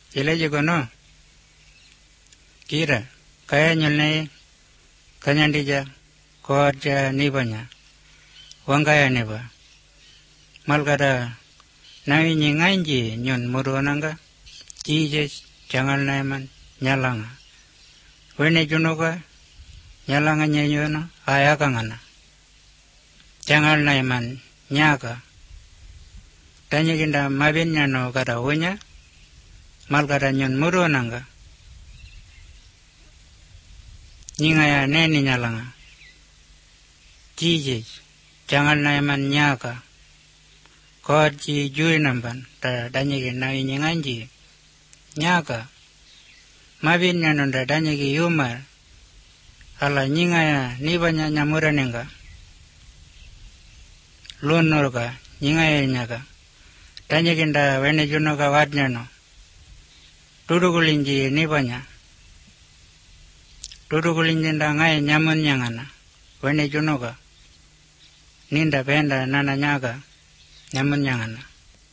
Ilajigono. Kira. Kaya nyulne. Kanyandija. Koarja nibanya. Wangkaya niba. Malkada. Nawi nyinganji nyun muruananga. Jije jangal naiman nyalanga. Wene junuka. Nyalanga nyanyono. Ayakangana. Jangal naiman nyaka. Tanya kinda mabin nyano kada unya, mal kada nyon muru nanga. Nyingaya neni nyalanga. Jiji, jangal naiman nyaka. Kodji jui namban, tanya kinda nyinganji. Nyaka. Mabin nyano tanya ki yumar. Ala nyingaya nibanya nyamura nenga. Lunurga, nyingaya nyaka. Tanya kinda wene junuka wadnyano. Tudukulinji nibanya. Tudukulinji nda ngai nyamun nyangana. Wene junuka. Ninda penda nana nyaka. Nyamun nyangana.